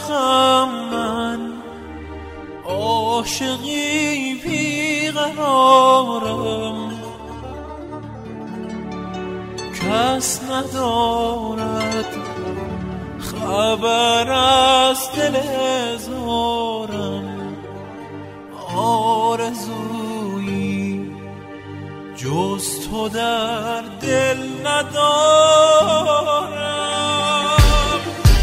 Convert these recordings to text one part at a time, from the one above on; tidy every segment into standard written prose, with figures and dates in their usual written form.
عاشقم من، عاشقی بیقرارم، کس ندارد خبر از دل زارم. آرزویی جز تو در دل ندارم.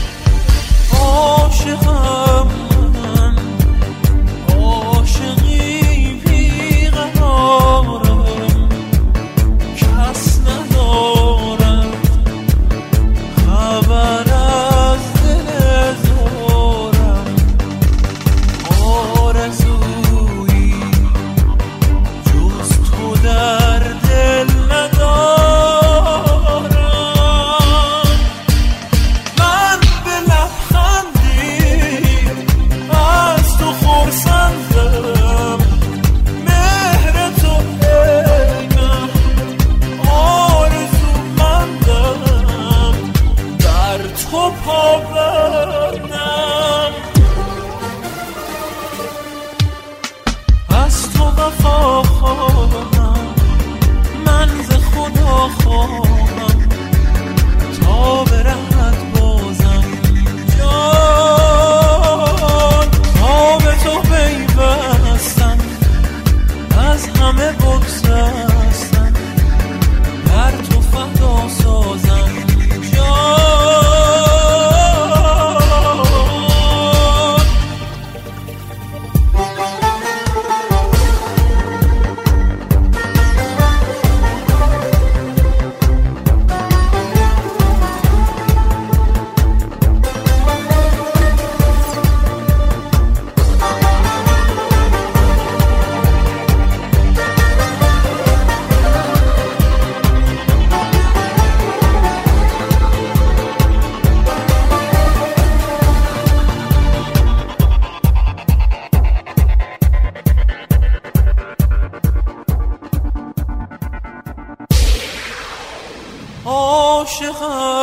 عاشقم من، عاشقی بیقرارم، کس ندارد خبر از دل زارم. آرزویی جز تو در دل ندارم. من به لبخندی از تو خرسندم، مهر تو ای من آرزومندم، در تو پابندم. از تو وفا خواهم، من ز خدا خواهم، تا برهد بازم جان. تا به تو پیوستم، از همه بگسستم، در تو فدا سازم جان. عاشقم